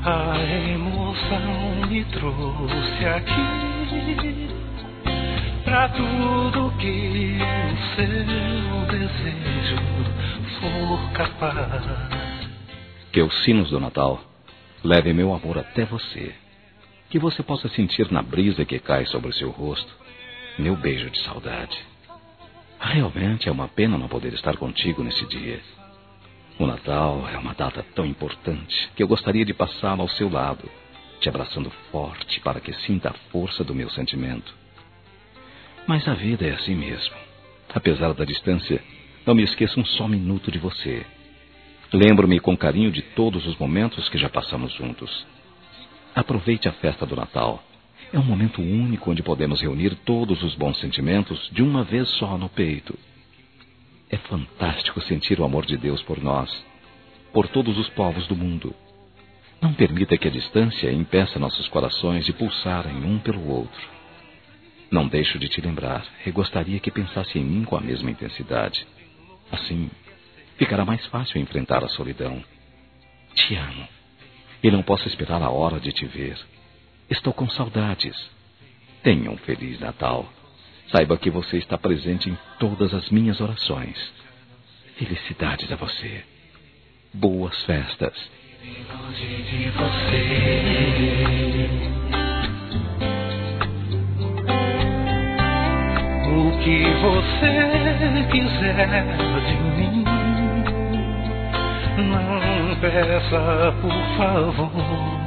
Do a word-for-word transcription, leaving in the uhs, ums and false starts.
A emoção me trouxe aqui, pra tudo que o seu desejo for capaz. Que os sinos do Natal levem meu amor até você. Que você possa sentir na brisa que cai sobre o seu rosto meu beijo de saudade. Realmente é uma pena não poder estar contigo nesse dia. O Natal é uma data tão importante que eu gostaria de passá-la ao seu lado, te abraçando forte para que sinta a força do meu sentimento. Mas a vida é assim mesmo. Apesar da distância, não me esqueço um só minuto de você. Lembro-me com carinho de todos os momentos que já passamos juntos. Aproveite a festa do Natal. É um momento único onde podemos reunir todos os bons sentimentos de uma vez só no peito. É fantástico sentir o amor de Deus por nós, por todos os povos do mundo. Não permita que a distância impeça nossos corações de pulsarem um pelo outro. Não deixo de te lembrar e gostaria que pensasse em mim com a mesma intensidade. Assim, ficará mais fácil enfrentar a solidão. Te amo e não posso esperar a hora de te ver. Estou com saudades. Tenha um Feliz Natal. Saiba que você está presente em todas as minhas orações. Felicidades a você. Boas festas. Longe de você, o que você quiser de mim, não peça, por favor.